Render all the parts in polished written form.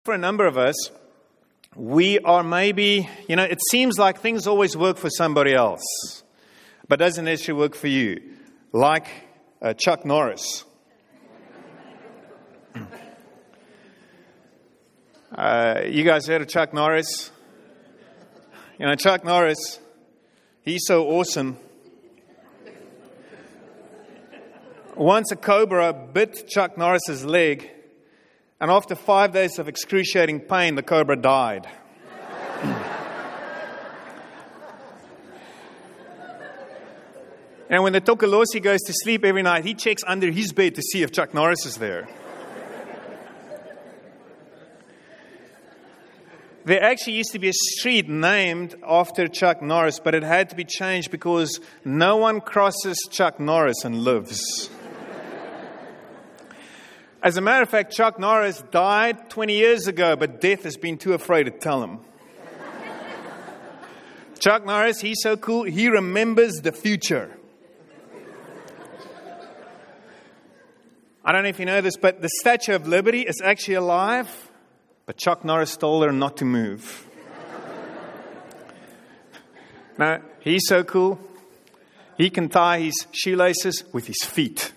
For a number of us, we are maybe, it seems like things always work for somebody else, but doesn't necessarily work for you. Like Chuck Norris. You guys heard of Chuck Norris? Chuck Norris, he's so awesome. Once a cobra bit Chuck Norris's leg, and after 5 days of excruciating pain, the cobra died. And when the Tokolosi goes to sleep every night, he checks under his bed to see if Chuck Norris is there. There actually used to be a street named after Chuck Norris, but it had to be changed because no one crosses Chuck Norris and lives. As a matter of fact, Chuck Norris died 20 years ago, but death has been too afraid to tell him. Chuck Norris, he's so cool, he remembers the future. I don't know if you know this, but the Statue of Liberty is actually alive, but Chuck Norris told her not to move. Now, he's so cool, he can tie his shoelaces with his feet.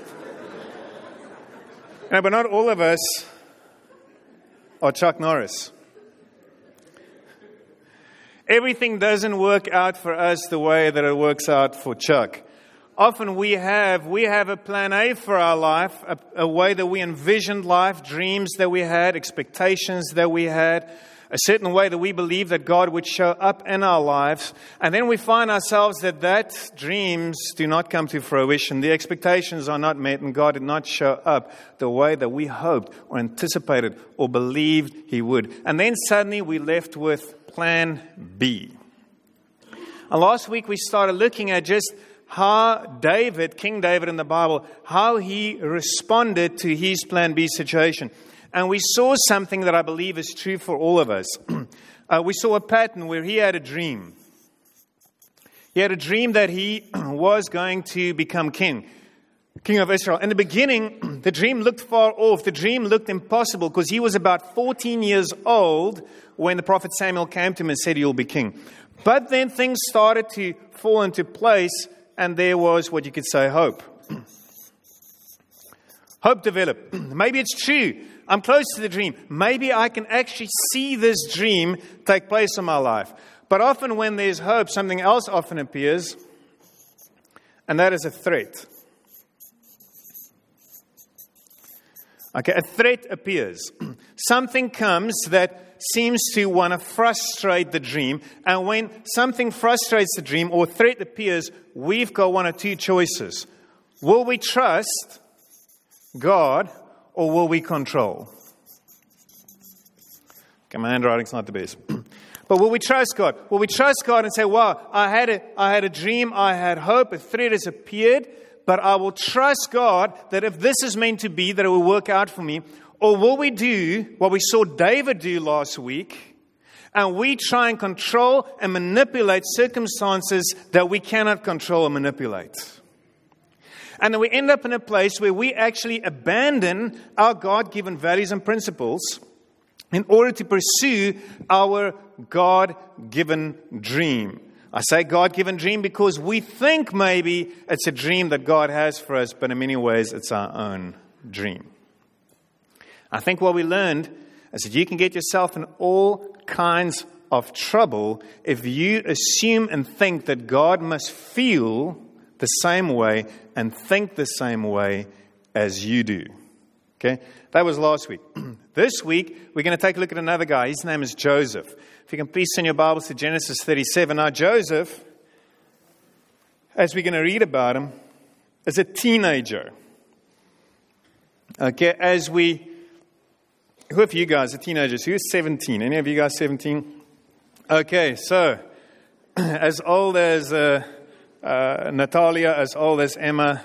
But not all of us are Chuck Norris. Everything doesn't work out for us the way that it works out for Chuck. Often we have a plan A for our life, a way that we envisioned life, dreams that we had, expectations that we had, a certain way that we believed that God would show up in our lives. And then we find ourselves that dreams do not come to fruition. The expectations are not met and God did not show up the way that we hoped or anticipated or believed He would. And then suddenly we're left with plan B. And last week we started looking at just how King David in the Bible, how he responded to his plan B situation. And we saw something that I believe is true for all of us. We saw a pattern where he had a dream. He had a dream that he was going to become king of Israel. In the beginning, the dream looked far off. The dream looked impossible because he was about 14 years old when the prophet Samuel came to him and said, "You'll be king." But then things started to fall into place, and there was what you could say hope. Hope developed. Maybe it's true. I'm close to the dream. Maybe I can actually see this dream take place in my life. But often when there's hope, something else often appears, and that is a threat. Okay, a threat appears. Something comes that seems to want to frustrate the dream. And when something frustrates the dream or threat appears, we've got one of two choices. Will we trust God or will we control? Okay, my handwriting's not the best. But will we trust God? Will we trust God and say, wow, I had a dream, I had hope, a threat has appeared, but I will trust God that if this is meant to be, that it will work out for me? Or will we do what we saw David do last week, and we try and control and manipulate circumstances that we cannot control and manipulate? And then we end up in a place where we actually abandon our God-given values and principles in order to pursue our God-given dream. I say God-given dream because we think maybe it's a dream that God has for us, but in many ways it's our own dream. I think what we learned is that you can get yourself in all kinds of trouble if you assume and think that God must feel the same way and think the same way as you do. Okay? That was last week. This week, we're going to take a look at another guy. His name is Joseph. If you can please send your Bibles to Genesis 37. Now, Joseph, as we're going to read about him, is a teenager. Okay, who of you guys are teenagers? Who is 17? Any of you guys 17? Okay, so, as old as Natalia, as old as Emma.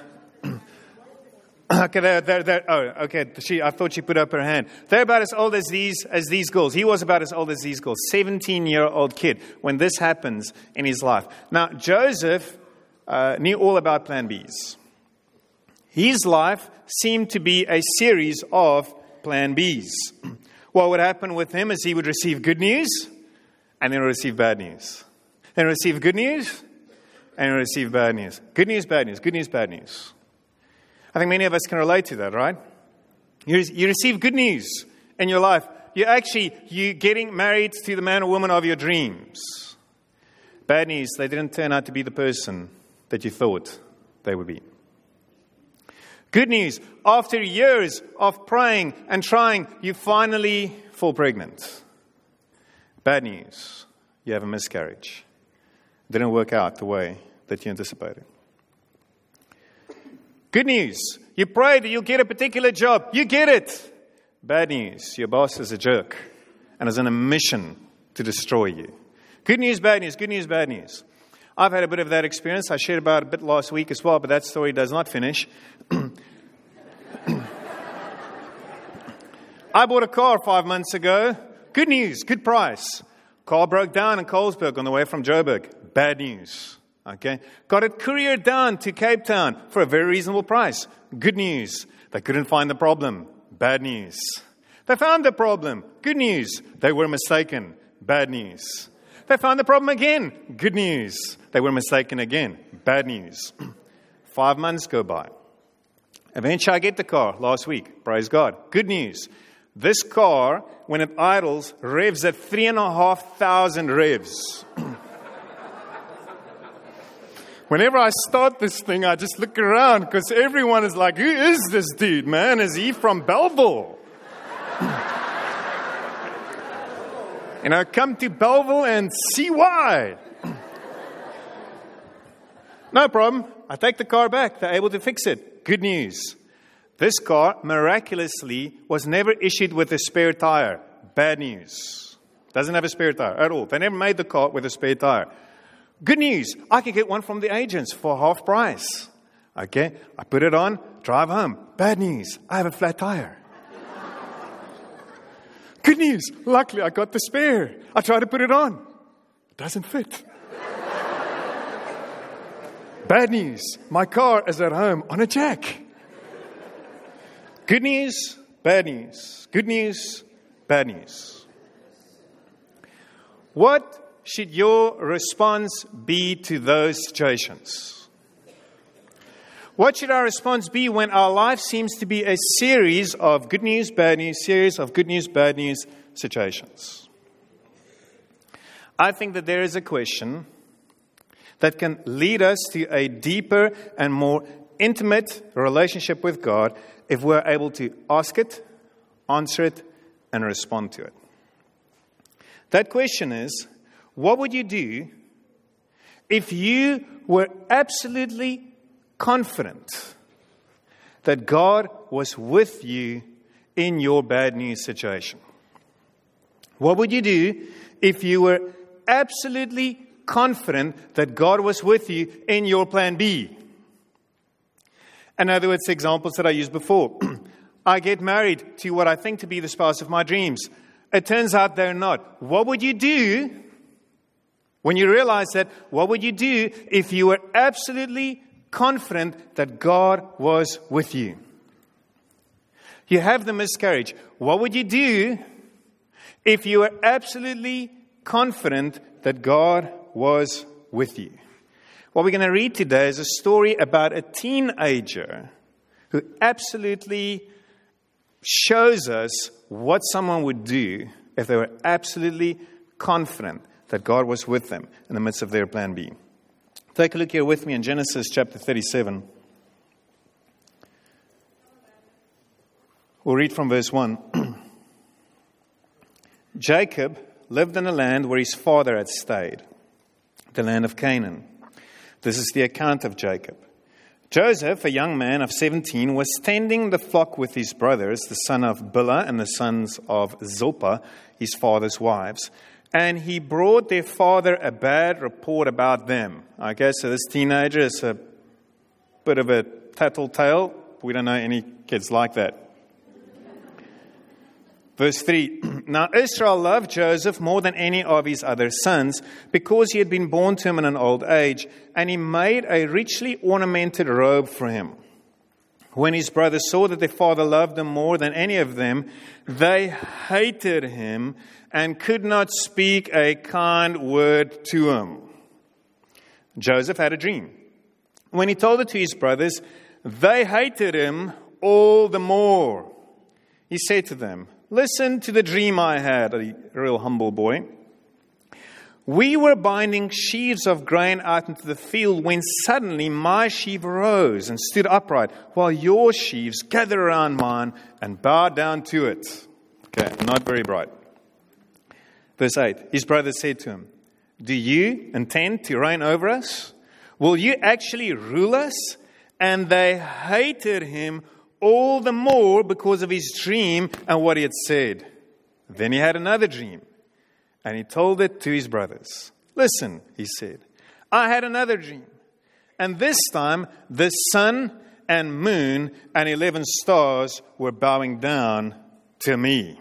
Okay, I thought she put up her hand. They're about as old as these girls. He was about as old as these girls. 17-year-old kid when this happens in his life. Now, Joseph knew all about plan Bs. His life seemed to be a series of plan Bs. what would happen with him is he would receive good news, and then receive bad news. Then receive good news, and receive bad news. Good news, bad news, good news, bad news. I think many of us can relate to that, right? You receive good news in your life. You're getting married to the man or woman of your dreams. Bad news, they didn't turn out to be the person that you thought they would be. Good news, after years of praying and trying, you finally fall pregnant. Bad news, you have a miscarriage. It didn't work out the way that you anticipated. Good news, you pray that you'll get a particular job. You get it. Bad news, your boss is a jerk and is on a mission to destroy you. Good news, bad news, good news, bad news. I've had a bit of that experience. I shared about it a bit last week as well, but that story does not finish. I bought a car 5 months ago. Good news, good price. Car broke down in Colesberg on the way from Joburg. Bad news. Okay. Got it couriered down to Cape Town for a very reasonable price. Good news. They couldn't find the problem. Bad news. They found the problem. Good news. They were mistaken. Bad news. They found the problem again. Good news. They were mistaken again. Bad news. 5 months go by. Eventually I get the car last week. Praise God. Good news. This car, when it idles, revs at 3,500 revs. Whenever I start this thing, I just look around because everyone is like, who is this dude, man? Is he from Belleville? Come to Belleville and see why. No problem. I take the car back. They're able to fix it. Good news. This car, miraculously, was never issued with a spare tire. Bad news. Doesn't have a spare tire at all. They never made the car with a spare tire. Good news. I could get one from the agents for half price. Okay. I put it on, drive home. Bad news. I have a flat tire. Good news. Luckily, I got the spare. I tried to put it on. It doesn't fit. Bad news. My car is at home on a jack. Good news, bad news. Good news, bad news. What should your response be to those situations? What should our response be when our life seems to be a series of good news, bad news, series of good news, bad news situations? I think that there is a question that can lead us to a deeper and more intimate relationship with God if we're able to ask it, answer it, and respond to it. That question is, what would you do if you were absolutely confident that God was with you in your bad news situation? What would you do if you were absolutely confident that God was with you in your plan B? In other words, the examples that I used before. I get married to what I think to be the spouse of my dreams. It turns out they're not. What would you do when you realize that? What would you do if you were absolutely confident that God was with you? You have the miscarriage. What would you do if you were absolutely confident that God was with you? What we're going to read today is a story about a teenager who absolutely shows us what someone would do if they were absolutely confident that God was with them in the midst of their plan B. Take a look here with me in Genesis chapter 37. We'll read from verse 1. Jacob lived in a land where his father had stayed, the land of Canaan. This is the account of Jacob. Joseph, a young man of 17, was tending the flock with his brothers, the son of Bilhah and the sons of Zilpah, his father's wives. And he brought their father a bad report about them. Okay, so this teenager is a bit of a tattletale. We don't know any kids like that. Verse 3, Now Israel loved Joseph more than any of his other sons, because he had been born to him in an old age, and he made a richly ornamented robe for him. When his brothers saw that their father loved them more than any of them, they hated him and could not speak a kind word to him. Joseph had a dream. When he told it to his brothers, they hated him all the more. He said to them, "Listen to the dream I had," a real humble boy. "We were binding sheaves of grain out into the field when suddenly my sheaf rose and stood upright, while your sheaves gathered around mine and bowed down to it." Okay, not very bright. Verse 8, his brothers said to him, "Do you intend to reign over us? Will you actually rule us?" And they hated him all the more because of his dream and what he had said. Then he had another dream. And he told it to his brothers. "Listen," he said, "I had another dream. And this time the sun and moon and 11 stars were bowing down to me."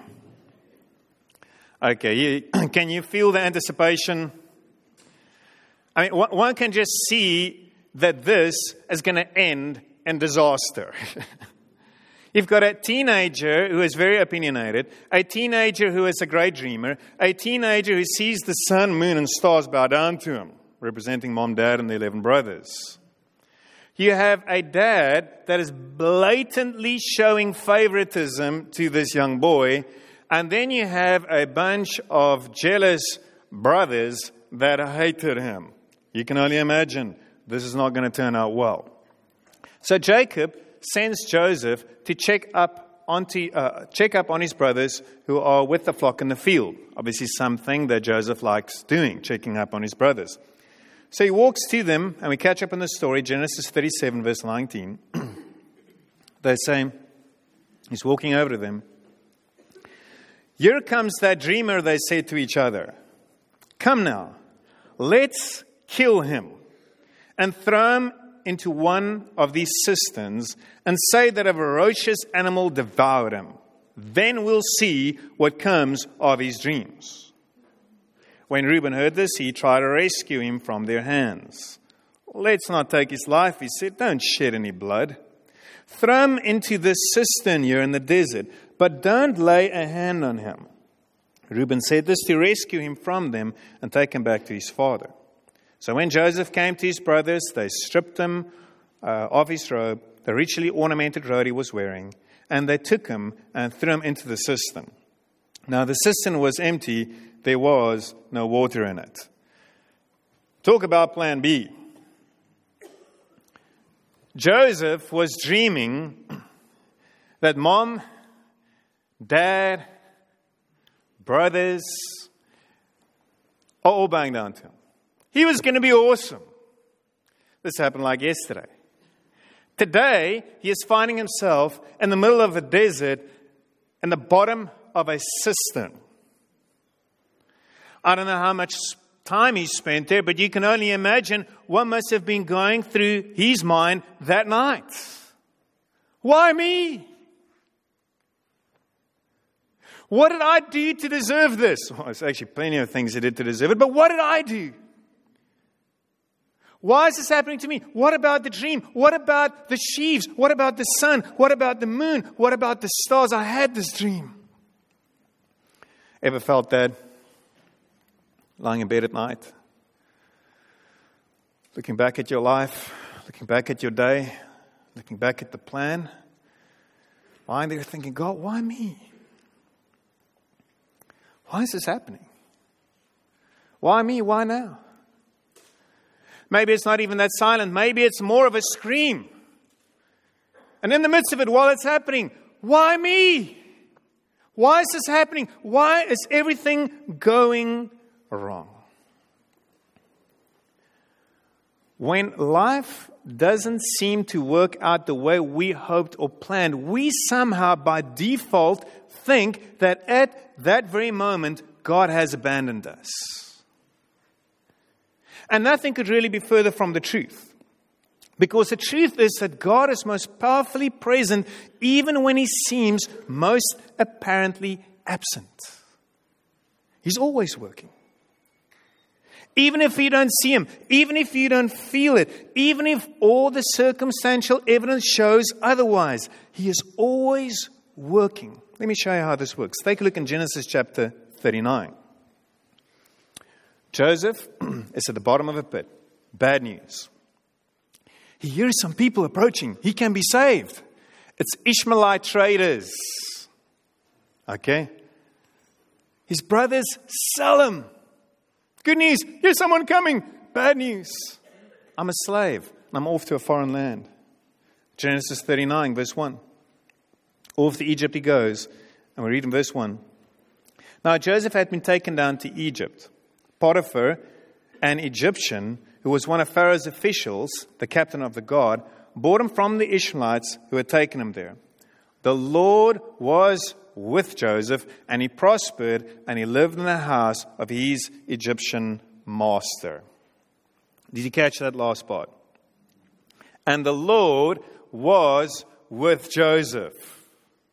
Okay, can you feel the anticipation? I mean, one can just see that this is going to end in disaster. You've got a teenager who is very opinionated, a teenager who is a great dreamer, a teenager who sees the sun, moon, and stars bow down to him, representing mom, dad, and the 11 brothers. You have a dad that is blatantly showing favoritism to this young boy, and then you have a bunch of jealous brothers that hated him. You can only imagine this is not going to turn out well. So Jacob sends Joseph to check up on his brothers who are with the flock in the field. Obviously something that Joseph likes doing, checking up on his brothers. So he walks to them, and we catch up in the story, Genesis 37, verse 19. They say, he's walking over to them. "Here comes that dreamer," they said to each other. "Come now, let's kill him and throw him into one of these cisterns and say that a ferocious animal devoured him. Then we'll see what comes of his dreams." When Reuben heard this, he tried to rescue him from their hands. "Let's not take his life," he said. "Don't shed any blood. Throw him into this cistern here in the desert, but don't lay a hand on him." Reuben said this to rescue him from them and take him back to his father. So when Joseph came to his brothers, they stripped him of his robe, the richly ornamented robe he was wearing, and they took him and threw him into the cistern. Now the cistern was empty, there was no water in it. Talk about plan B. Joseph was dreaming that mom, dad, brothers are all bowing down to him. He was going to be awesome. This happened like yesterday. Today, he is finding himself in the middle of a desert in the bottom of a cistern. I don't know how much time he spent there, but you can only imagine what must have been going through his mind that night. Why me? What did I do to deserve this? Well, there's actually plenty of things he did to deserve it, but what did I do? Why is this happening to me? What about the dream? What about the sheaves? What about the sun? What about the moon? What about the stars? I had this dream. Ever felt that? Lying in bed at night, looking back at your life, looking back at your day, looking back at the plan, lying there thinking, "God, why me? Why is this happening? Why me? Why now?" Maybe it's not even that silent. Maybe it's more of a scream. And in the midst of it, while it's happening, why me? Why is this happening? Why is everything going wrong? When life doesn't seem to work out the way we hoped or planned, we somehow by default think that at that very moment, God has abandoned us. And nothing could really be further from the truth. Because the truth is that God is most powerfully present even when He seems most apparently absent. He's always working. Even if you don't see Him, even if you don't feel it, even if all the circumstantial evidence shows otherwise, He is always working. Let me show you how this works. Take a look in Genesis chapter 39. Joseph is at the bottom of a pit. Bad news. He hears some people approaching. He can be saved. It's Ishmaelite traders. Okay? His brothers sell him. Good news. Here's someone coming. Bad news. I'm a slave. And I'm off to a foreign land. Genesis 39, verse 1. Off to Egypt he goes. And we read in verse 1. Now Joseph had been taken down to Egypt. Potiphar, an Egyptian, who was one of Pharaoh's officials, the captain of the guard, bought him from the Ishmaelites who had taken him there. The Lord was with Joseph, and he prospered, and he lived in the house of his Egyptian master. Did you catch that last part? And the Lord was with Joseph.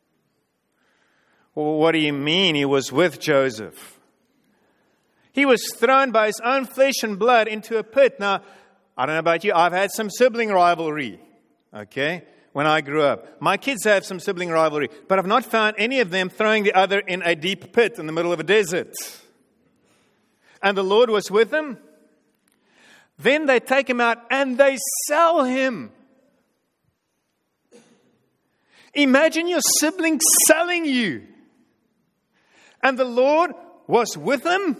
Well, what do you mean he was with Joseph? He was thrown by his own flesh and blood into a pit. Now, I don't know about you, I've had some sibling rivalry, okay, when I grew up. My kids have some sibling rivalry, but I've not found any of them throwing the other in a deep pit in the middle of a desert. And the Lord was with him. Then they take him out and they sell him. Imagine your sibling selling you. And the Lord was with him.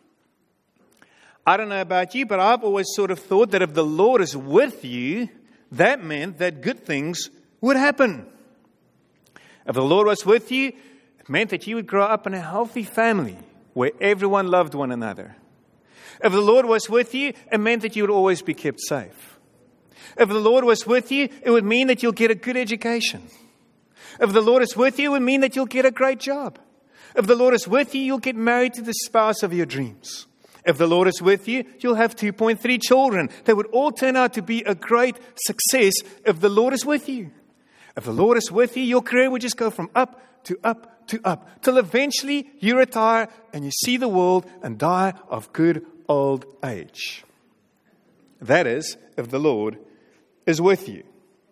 I don't know about you, but I've always sort of thought that if the Lord is with you, that meant that good things would happen. If the Lord was with you, it meant that you would grow up in a healthy family where everyone loved one another. If the Lord was with you, it meant that you would always be kept safe. If the Lord was with you, it would mean that you'll get a good education. If the Lord is with you, it would mean that you'll get a great job. If the Lord is with you, you'll get married to the spouse of your dreams. If the Lord is with you, you'll have 2.3 children. They would all turn out to be a great success if the Lord is with you. If the Lord is with you, your career would just go from up to up to up, till eventually you retire and you see the world and die of good old age. That is, if the Lord is with you.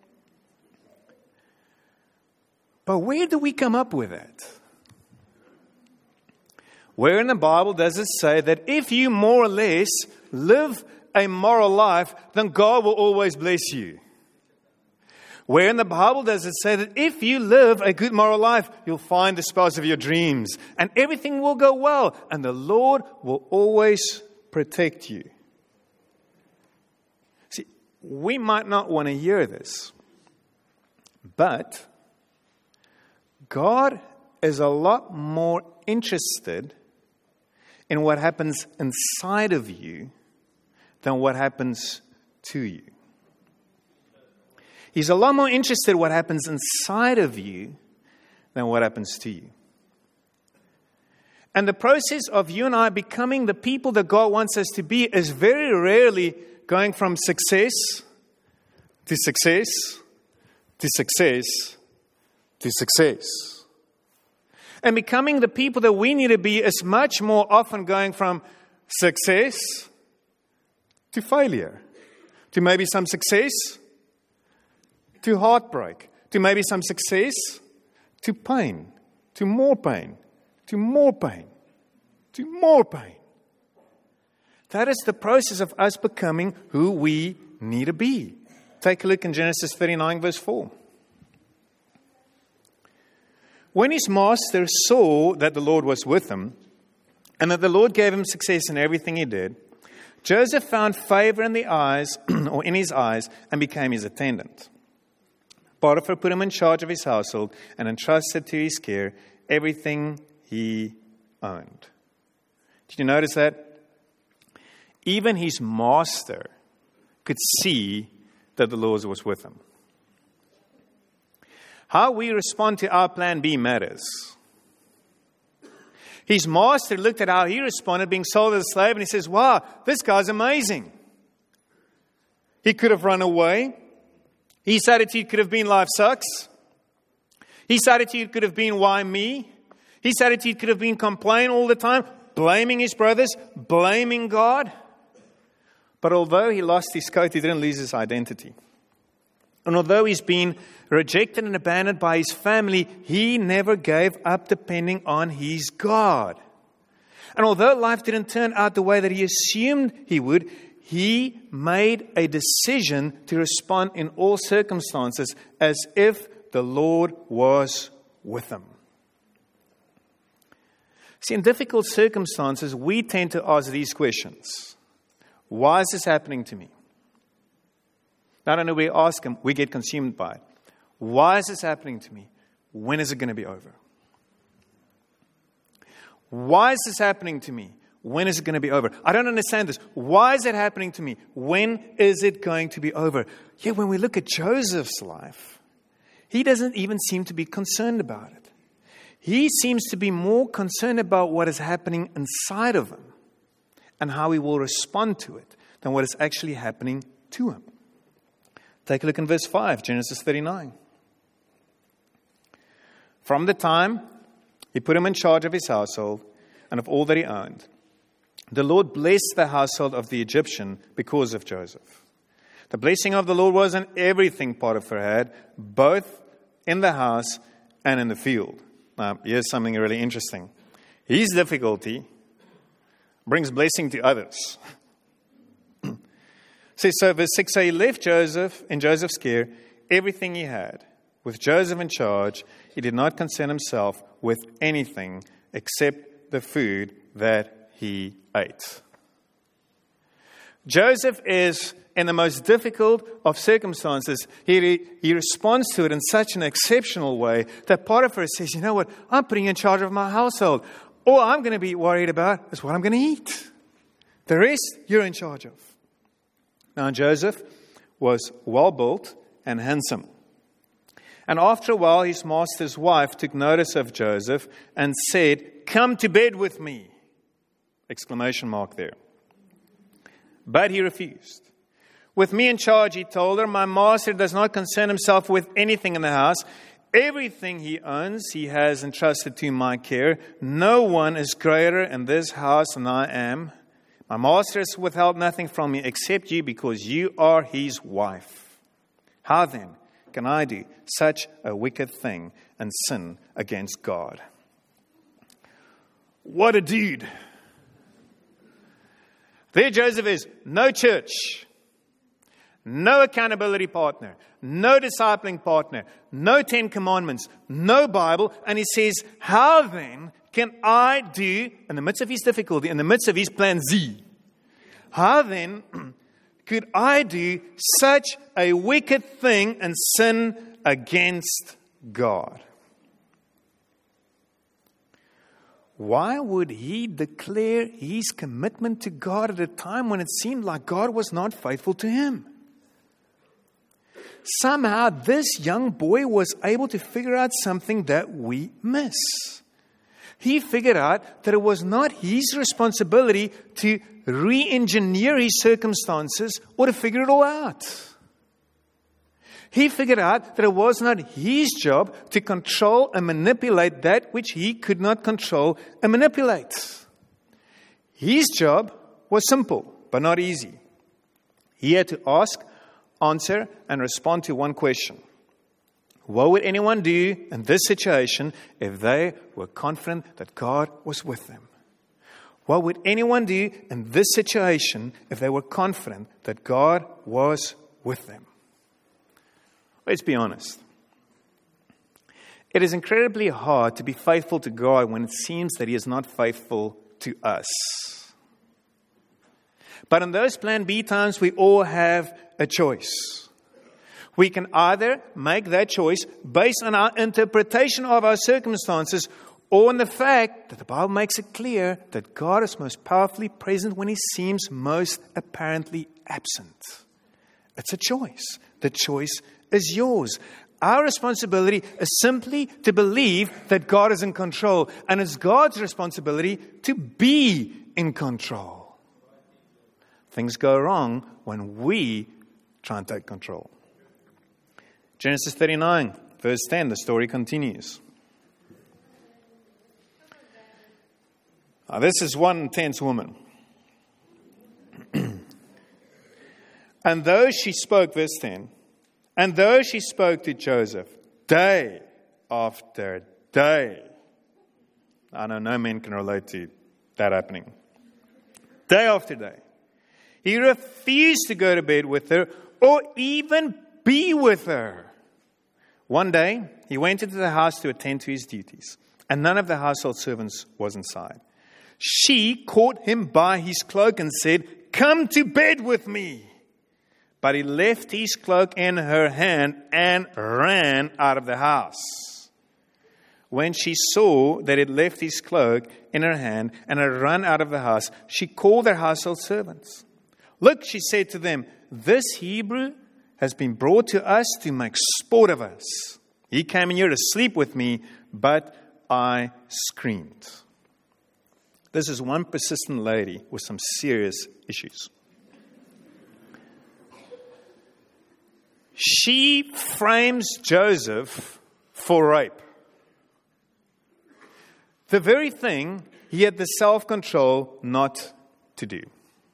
But where do we come up with that? Where in the Bible does it say that if you more or less live a moral life, then God will always bless you? Where in the Bible does it say that if you live a good moral life, you'll find the spouse of your dreams and everything will go well and the Lord will always protect you? See, we might not want to hear this, but God is a lot more interested in what happens inside of you than what happens to you. He's a lot more interested in what happens inside of you than what happens to you. And the process of you and I becoming the people that God wants us to be is very rarely going from success to success to success to success. And becoming the people that we need to be is much more often going from success to failure, to maybe some success, to heartbreak, to maybe some success, to pain, to more pain, to more pain, to more pain. That is the process of us becoming who we need to be. Take a look in Genesis 39, verse 4. When his master saw that the Lord was with him, and that the Lord gave him success in everything he did, Joseph found favor in the eyes, or in his eyes, and became his attendant. Potiphar put him in charge of his household and entrusted to his care everything he owned. Did you notice that? Even his master could see that the Lord was with him. How we respond to our plan B matters. His master looked at how he responded, being sold as a slave, and he says, wow, this guy's amazing. He could have run away. His attitude could have been, life sucks. His attitude could have been, why me? His attitude could have been complain all the time, blaming his brothers, blaming God. But although he lost his coat, he didn't lose his identity. And although he's been rejected and abandoned by his family, he never gave up depending on his God. And although life didn't turn out the way that he assumed he would, he made a decision to respond in all circumstances as if the Lord was with him. See, in difficult circumstances, we tend to ask these questions. Why is this happening to me? Not only we ask him, we get consumed by it. Why is this happening to me? When is it going to be over? Why is this happening to me? When is it going to be over? I don't understand this. Why is it happening to me? When is it going to be over? Yeah, when we look at Joseph's life, he doesn't even seem to be concerned about it. He seems to be more concerned about what is happening inside of him and how he will respond to it than what is actually happening to him. Take a look in verse 5, Genesis 39. From the time he put him in charge of his household and of all that he owned, the Lord blessed the household of the Egyptian because of Joseph. The blessing of the Lord was on everything Potiphar had, both in the house and in the field. Now, here's something really interesting. His difficulty brings blessing to others. So verse 6, so he left Joseph in Joseph's care, everything he had. With Joseph in charge, he did not concern himself with anything except the food that he ate. Joseph is in the most difficult of circumstances. He responds to it in such an exceptional way that Potiphar says, you know what, I'm putting you in charge of my household. All I'm going to be worried about is what I'm going to eat. The rest, you're in charge of. Now, Joseph was well built and handsome. And after a while, his master's wife took notice of Joseph and said, come to bed with me! Exclamation mark there. But he refused. With me in charge, he told her, my master does not concern himself with anything in the house. Everything he owns, he has entrusted to my care. No one is greater in this house than I am. My master has withheld nothing from me except you because you are his wife. How then can I do such a wicked thing and sin against God? What a dude. There Joseph is, no church, no accountability partner, no discipling partner, no 10 Commandments, no Bible. And he says, how then can I do, in the midst of his difficulty, in the midst of his plan Z, how then could I do such a wicked thing and sin against God? Why would he declare his commitment to God at a time when it seemed like God was not faithful to him? Somehow this young boy was able to figure out something that we miss. He figured out that it was not his responsibility to re-engineer his circumstances or to figure it all out. He figured out that it was not his job to control and manipulate that which he could not control and manipulate. His job was simple, but not easy. He had to ask, answer, and respond to one question. What would anyone do in this situation if they were confident that God was with them? What would anyone do in this situation if they were confident that God was with them? Let's be honest. It is incredibly hard to be faithful to God when it seems that He is not faithful to us. But in those plan B times, we all have a choice. We can either make that choice based on our interpretation of our circumstances or on the fact that the Bible makes it clear that God is most powerfully present when He seems most apparently absent. It's a choice. The choice is yours. Our responsibility is simply to believe that God is in control, and it's God's responsibility to be in control. Things go wrong when we try and take control. Genesis 39, verse 10, the story continues. Now, this is one intense woman. And though she spoke, verse 10, and though she spoke to Joseph day after day, I know no man can relate to that happening. Day after day. He refused to go to bed with her or even be with her. One day, he went into the house to attend to his duties, and none of the household servants was inside. She caught him by his cloak and said, "Come to bed with me." But he left his cloak in her hand and ran out of the house. When she saw that it left his cloak in her hand and had run out of the house, she called her household servants. "Look," she said to them, "this Hebrew has been brought to us to make sport of us. He came in here to sleep with me, but I screamed." This is one persistent lady with some serious issues. She frames Joseph for rape. The very thing he had the self-control not to do.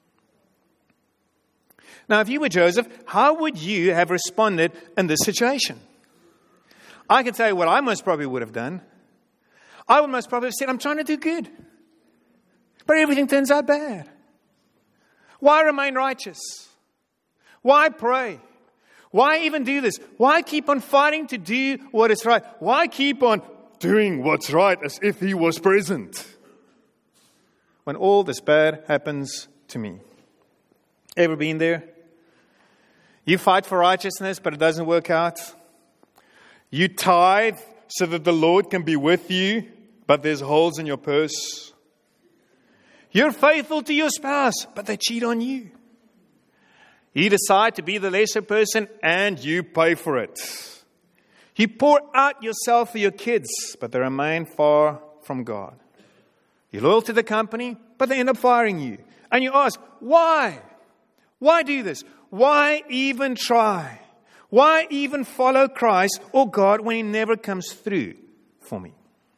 Now, if you were Joseph, how would you have responded in this situation? I can tell you what I most probably would have done. I would most probably have said, "I'm trying to do good, but everything turns out bad. Why remain righteous? Why pray? Why even do this? Why keep on fighting to do what is right? Why keep on doing what's right as if he was present when all this bad happens to me?" Ever been there? You fight for righteousness, but it doesn't work out. You tithe so that the Lord can be with you, but there's holes in your purse. You're faithful to your spouse, but they cheat on you. You decide to be the lesser person and you pay for it. You pour out yourself for your kids, but they remain far from God. You're loyal to the company, but they end up firing you. And you ask, why? Why do this? Why even try? Why even follow Christ or God when He never comes through for me?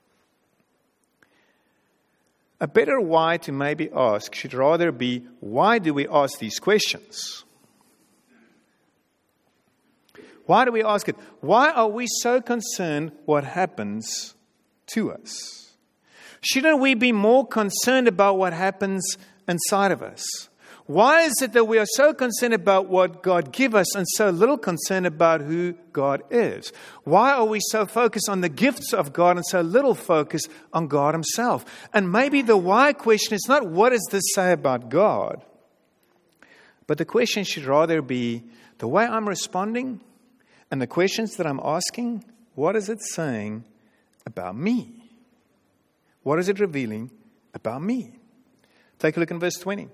A better why to maybe ask should rather be, why do we ask these questions? Why do we ask it? Why are we so concerned what happens to us? Shouldn't we be more concerned about what happens inside of us? Why is it that we are so concerned about what God gives us and so little concerned about who God is? Why are we so focused on the gifts of God and so little focused on God Himself? And maybe the why question is not, what does this say about God? But the question should rather be, the way I'm responding and the questions that I'm asking, what is it saying about me? What is it revealing about me? Take a look in verse 20.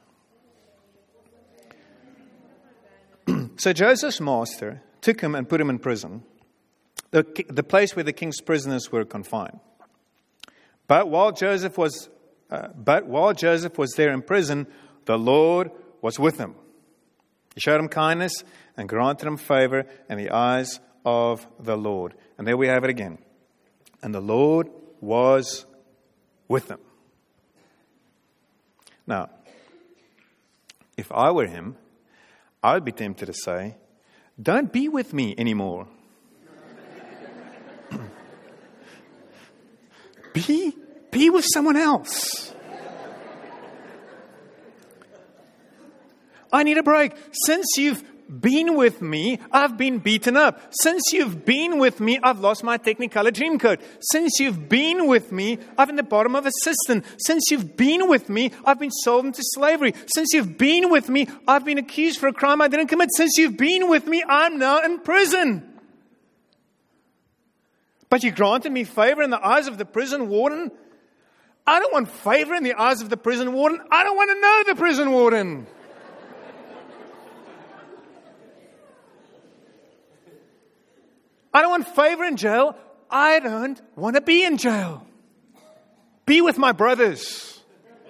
So Joseph's master took him and put him in prison, the place where the king's prisoners were confined. But while Joseph was there in prison, the Lord was with him. He showed him kindness and granted him favor in the eyes of the Lord. And there we have it again. And the Lord was with him. Now, if I were him, I would be tempted to say, don't be with me anymore. Be with someone else. I need a break. Since you've been with me, I've been beaten up. Since you've been with me, I've lost my Technicolor Dreamcoat. Since you've been with me, I'm in the bottom of a cistern. Since you've been with me, I've been sold into slavery. Since you've been with me, I've been accused for a crime I didn't commit. Since you've been with me, I'm now in prison. But you granted me favor in the eyes of the prison warden. I don't want favor in the eyes of the prison warden. I don't want to know the prison warden. I don't want favor in jail. I don't want to be in jail. Be with my brothers.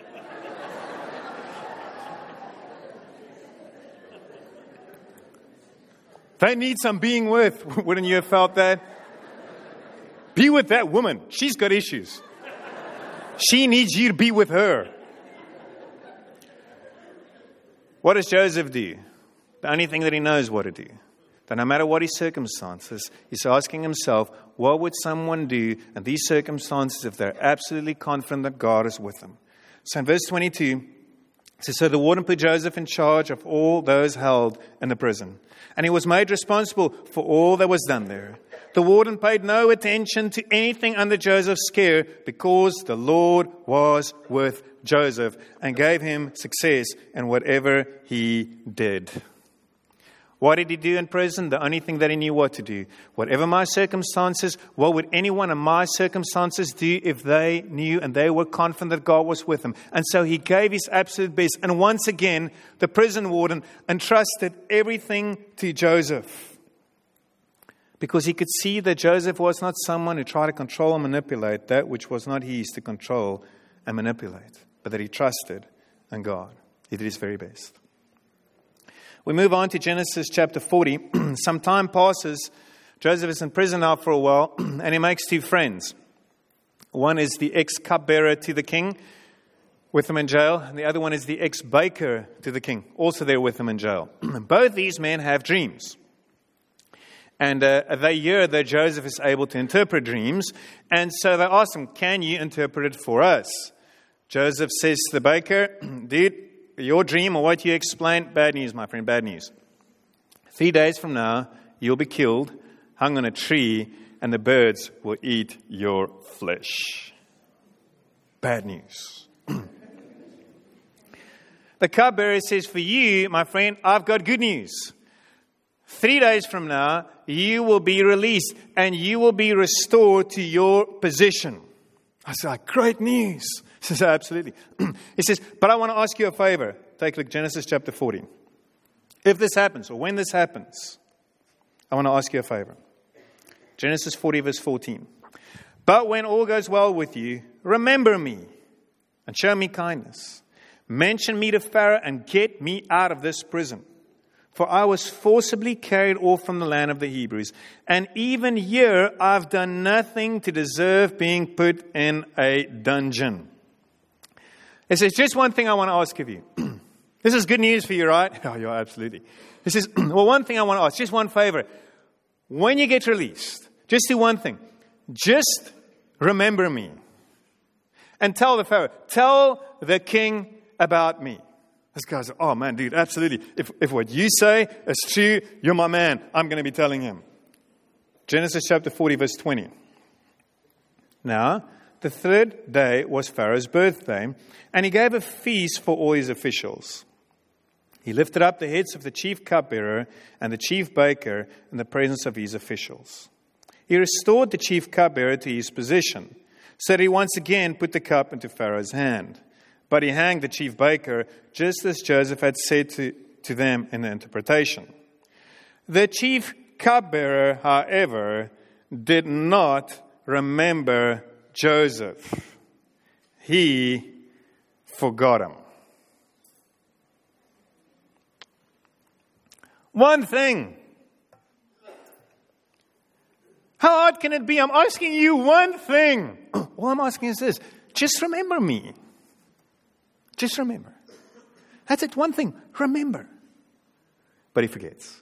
They need some being with. Wouldn't you have felt that? Be with that woman. She's got issues. She needs you to be with her. What does Joseph do? the only thing that he knows what to do. That no matter what his circumstances, he's asking himself, what would someone do in these circumstances if they're absolutely confident that God is with them? So in verse 22, it says, so the warden put Joseph in charge of all those held in the prison, and he was made responsible for all that was done there. The warden paid no attention to anything under Joseph's care because the Lord was with Joseph and gave him success in whatever he did. What did he do in prison? The only thing that he knew what to do. Whatever my circumstances, what would anyone in my circumstances do if they knew and they were confident that God was with them? And so he gave his absolute best. And once again, the prison warden entrusted everything to Joseph. Because he could see that Joseph was not someone who tried to control and manipulate that which was not his to control and manipulate, but that he trusted in God. He did his very best. We move on to Genesis chapter 40. Some time passes. Joseph is in prison now for a while, and he makes two friends. One is the ex-cupbearer to the king, with him in jail, and the other one is the ex-baker to the king, also there with him in jail. Both these men have dreams. And they hear that Joseph is able to interpret dreams, and so they ask him, can you interpret it for us? Joseph says to the baker, dude, your dream or what you explained, bad news, my friend, bad news. 3 days from now, you'll be killed, hung on a tree, and the birds will eat your flesh. Bad news. The cupbearer says, for you, my friend, I've got good news. 3 days from now, you will be released and you will be restored to your position. I was like, great news. He says, absolutely. He says, but I want to ask you a favor. Take a look, Genesis chapter 40. If this happens, or when this happens, I want to ask you a favor. Genesis 40, verse 14. But when all goes well with you, remember me and show me kindness. Mention me to Pharaoh and get me out of this prison. For I was forcibly carried off from the land of the Hebrews. And even here, I've done nothing to deserve being put in a dungeon. It says, just one thing I want to ask of you. This is good news for you, right? Oh, yeah, absolutely. It says, well, one thing I want to ask, just one favor. When you get released, just do one thing. Just remember me. And tell the Pharaoh, tell the king about me. This guy's like, oh man, dude, absolutely. If what you say is true, you're my man. I'm going to be telling him. Genesis chapter 40, verse 20. Now, the third day was Pharaoh's birthday, and he gave a feast for all his officials. He lifted up the heads of the chief cupbearer and the chief baker in the presence of his officials. He restored the chief cupbearer to his position, so that he once again put the cup into Pharaoh's hand. But he hanged the chief baker, just as Joseph had said to them in the interpretation. The chief cupbearer, however, did not remember Joseph. He forgot him. One thing. How hard can it be? I'm asking you one thing. All I'm asking is this. Just remember me. Just remember. That's it, one thing. Remember. But he forgets.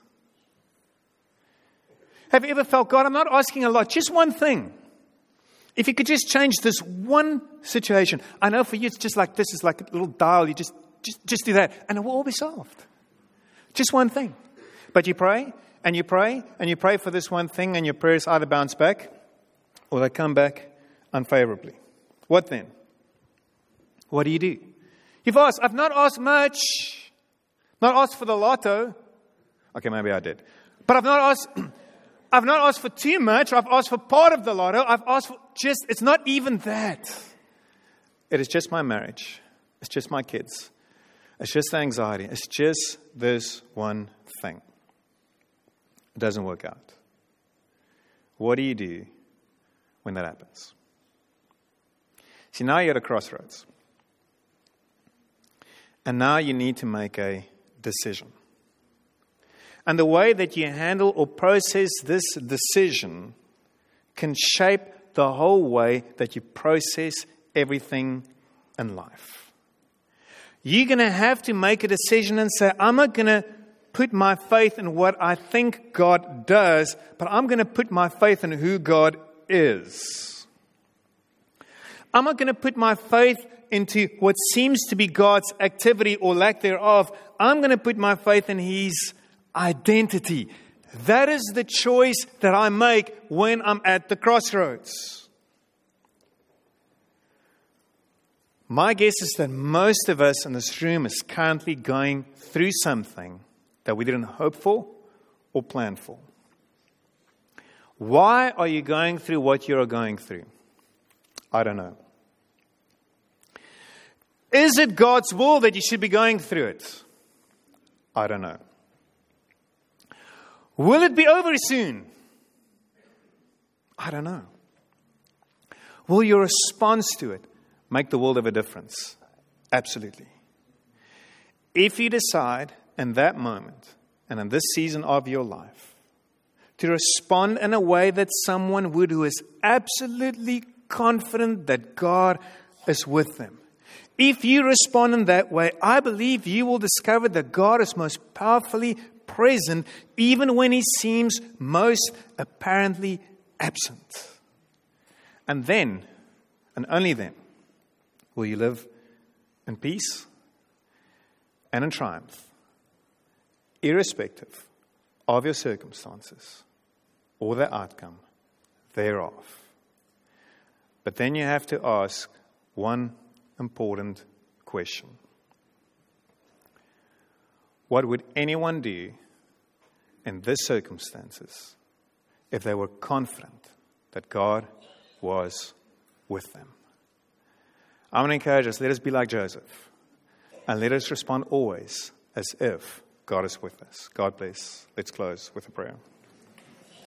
Have you ever felt, God, I'm not asking a lot, just one thing. If you could just change this one situation. I know for you it's just like this, is like a little dial. You just do that and it will all be solved. Just one thing. But you pray and you pray and you pray for this one thing and your prayers either bounce back or they come back unfavorably. What then? What do you do? You've asked, I've not asked much. Not asked for the lotto. Okay, maybe I did. But I've not asked for too much. I've asked for part of the lotto. I've asked for it's not even that. It is just my marriage. It's just my kids. It's just the anxiety. It's just this one thing. It doesn't work out. What do you do when that happens? See, now you're at a crossroads. And now you need to make a decision. And the way that you handle or process this decision can shape the whole way that you process everything in life. You're going to have to make a decision and say, I'm not going to put my faith in what I think God does, but I'm going to put my faith in who God is. I'm not going to put my faith into what seems to be God's activity or lack thereof. I'm going to put my faith in His identity. That is the choice that I make when I'm at the crossroads. My guess is that most of us in this room is currently going through something that we didn't hope for or plan for. Why are you going through what you're going through? I don't know. Is it God's will that you should be going through it? I don't know. Will it be over soon? I don't know. Will your response to it make the world of a difference? Absolutely. If you decide in that moment and in this season of your life to respond in a way that someone would who is absolutely confident that God is with them. If you respond in that way, I believe you will discover that God is most powerfully present even when He seems most apparently absent. And then, and only then, will you live in peace and in triumph, irrespective of your circumstances or the outcome thereof. But then you have to ask one important question. What would anyone do in these circumstances if they were confident that God was with them? I want to encourage us, let us be like Joseph. And let us respond always as if God is with us. God bless. Let's close with a prayer.